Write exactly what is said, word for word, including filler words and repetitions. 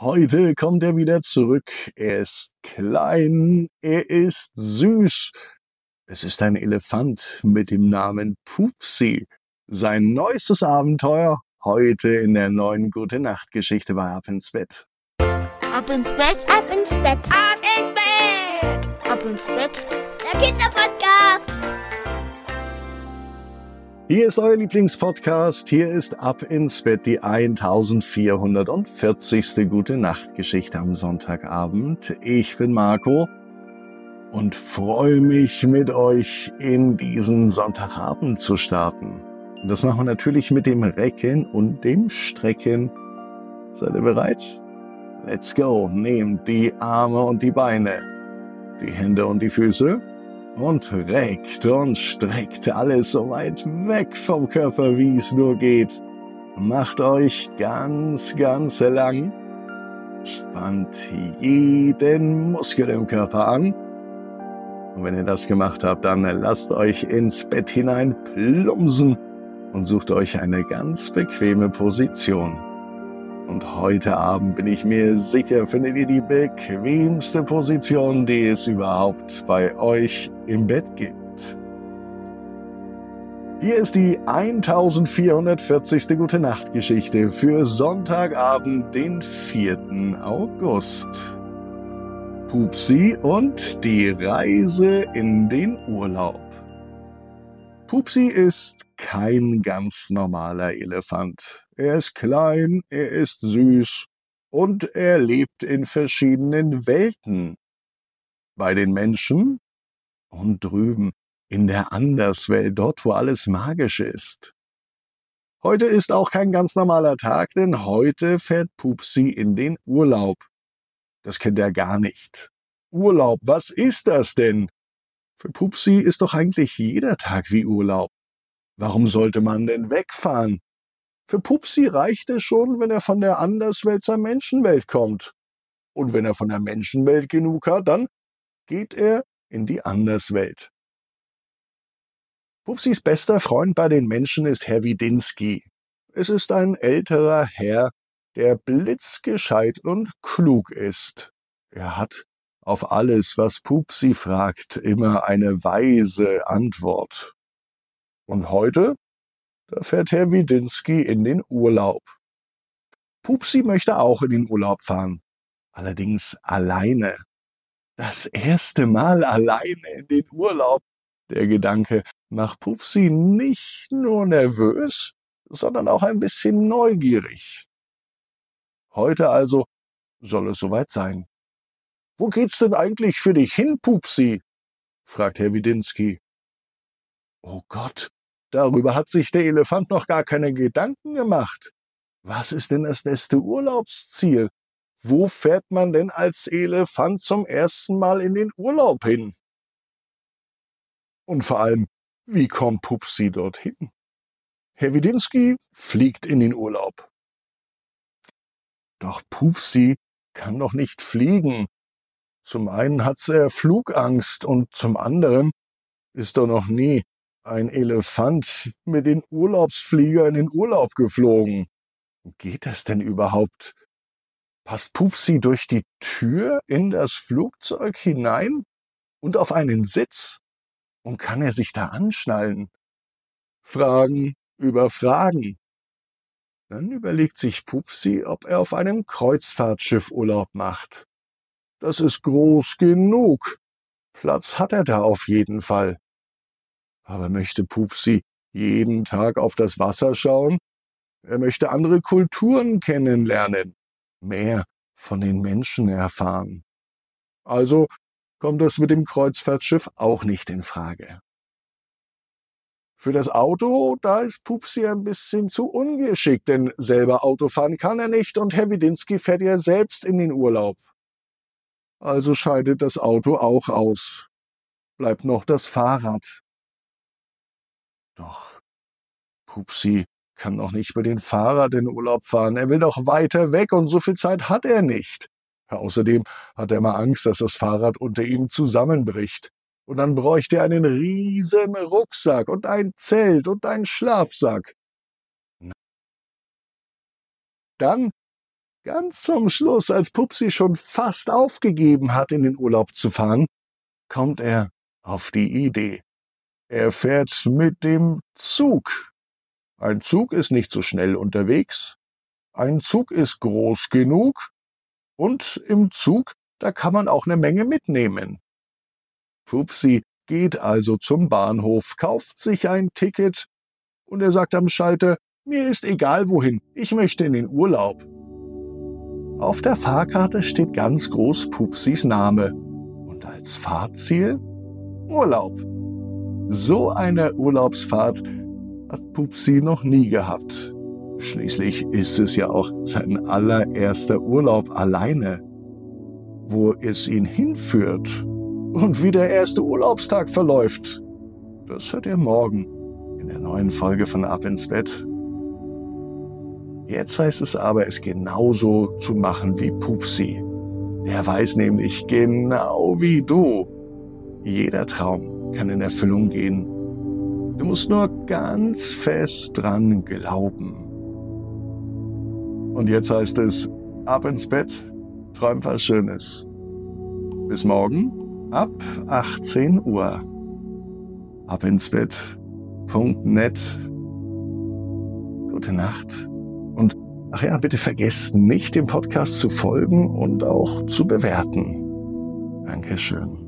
Heute kommt er wieder zurück. Er ist klein, er ist süß. Es ist ein Elefant mit dem Namen Pupsi. Sein neuestes Abenteuer heute in der neuen Gute-Nacht-Geschichte bei Ab ins Bett. Ab ins Bett, Ab ins Bett, ab ins Bett, ab ins Bett, der Kinderpodcast. Hier ist euer Lieblingspodcast. Hier ist Ab ins Bett, die eintausendvierhundertvierzigste Gute-Nacht-Geschichte am Sonntagabend. Ich bin Marco und freue mich, mit euch in diesen Sonntagabend zu starten. Und das machen wir natürlich mit dem Recken und dem Strecken. Seid ihr bereit? Let's go. Nehmt die Arme und die Beine, die Hände und die Füße und reckt und streckt alles so weit weg vom Körper, wie es nur geht. Macht euch ganz, ganz lang. Spannt jeden Muskel im Körper an. Und wenn ihr das gemacht habt, dann lasst euch ins Bett hinein plumpsen und sucht euch eine ganz bequeme Position. Und heute Abend bin ich mir sicher, findet ihr die bequemste Position, die es überhaupt bei euch im Bett gibt. Hier ist die eintausendvierhundertvierzigste Gute-Nacht-Geschichte für Sonntagabend, den vierten August. Pupsi und die Reise in den Urlaub. Pupsi ist kein ganz normaler Elefant. Er ist klein, er ist süß und er lebt in verschiedenen Welten. Bei den Menschen und drüben in der Anderswelt, dort wo alles magisch ist. Heute ist auch kein ganz normaler Tag, denn heute fährt Pupsi in den Urlaub. Das kennt er gar nicht. Urlaub, was ist das denn? Für Pupsi ist doch eigentlich jeder Tag wie Urlaub. Warum sollte man denn wegfahren? Für Pupsi reicht es schon, wenn er von der Anderswelt zur Menschenwelt kommt. Und wenn er von der Menschenwelt genug hat, dann geht er in die Anderswelt. Pupsis bester Freund bei den Menschen ist Herr Widinski. Es ist ein älterer Herr, der blitzgescheit und klug ist. Er hat auf alles, was Pupsi fragt, immer eine weise Antwort. Und heute, da fährt Herr Widinski in den Urlaub. Pupsi möchte auch in den Urlaub fahren, allerdings alleine. Das erste Mal alleine in den Urlaub. Der Gedanke macht Pupsi nicht nur nervös, sondern auch ein bisschen neugierig. Heute also soll es soweit sein. »Wo geht's denn eigentlich für dich hin, Pupsi?« fragt Herr Widinski. »Oh Gott, darüber hat sich der Elefant noch gar keine Gedanken gemacht. Was ist denn das beste Urlaubsziel? Wo fährt man denn als Elefant zum ersten Mal in den Urlaub hin? Und vor allem, wie kommt Pupsi dorthin?« Herr Widinski fliegt in den Urlaub. Doch Pupsi kann doch nicht fliegen. Zum einen hat er Flugangst und zum anderen ist doch noch nie ein Elefant mit den Urlaubsflieger in den Urlaub geflogen. Geht das denn überhaupt? Passt Pupsi durch die Tür in das Flugzeug hinein und auf einen Sitz? Und kann er sich da anschnallen? Fragen über Fragen. Dann überlegt sich Pupsi, ob er auf einem Kreuzfahrtschiff Urlaub macht. Das ist groß genug. Platz hat er da auf jeden Fall. Aber möchte Pupsi jeden Tag auf das Wasser schauen? Er möchte andere Kulturen kennenlernen, mehr von den Menschen erfahren. Also kommt es mit dem Kreuzfahrtschiff auch nicht in Frage. Für das Auto, da ist Pupsi ein bisschen zu ungeschickt, denn selber Auto fahren kann er nicht und Herr Widinski fährt ja selbst in den Urlaub. Also scheidet das Auto auch aus. Bleibt noch das Fahrrad. Doch Pupsi kann doch nicht mit dem Fahrrad in Urlaub fahren. Er will doch weiter weg und so viel Zeit hat er nicht. Außerdem hat er mal Angst, dass das Fahrrad unter ihm zusammenbricht. Und dann bräuchte er einen riesen Rucksack und ein Zelt und einen Schlafsack. Dann Ganz zum Schluss, als Pupsi schon fast aufgegeben hat, in den Urlaub zu fahren, kommt er auf die Idee. Er fährt mit dem Zug. Ein Zug ist nicht so schnell unterwegs. Ein Zug ist groß genug. Und im Zug, da kann man auch eine Menge mitnehmen. Pupsi geht also zum Bahnhof, kauft sich ein Ticket und er sagt am Schalter, mir ist egal wohin, ich möchte in den Urlaub. Auf der Fahrkarte steht ganz groß Pupsis Name und als Fahrziel Urlaub. So eine Urlaubsfahrt hat Pupsi noch nie gehabt. Schließlich ist es ja auch sein allererster Urlaub alleine. Wo es ihn hinführt und wie der erste Urlaubstag verläuft, das hört ihr morgen in der neuen Folge von Ab ins Bett. Jetzt heißt es aber, es genauso zu machen wie Pupsi. Der weiß nämlich genau wie du. Jeder Traum kann in Erfüllung gehen. Du musst nur ganz fest dran glauben. Und jetzt heißt es, ab ins Bett, träum was Schönes. Bis morgen ab achtzehn Uhr. abinsbett punkt net. Gute Nacht. Und ach ja, bitte vergesst nicht, dem Podcast zu folgen und auch zu bewerten. Dankeschön.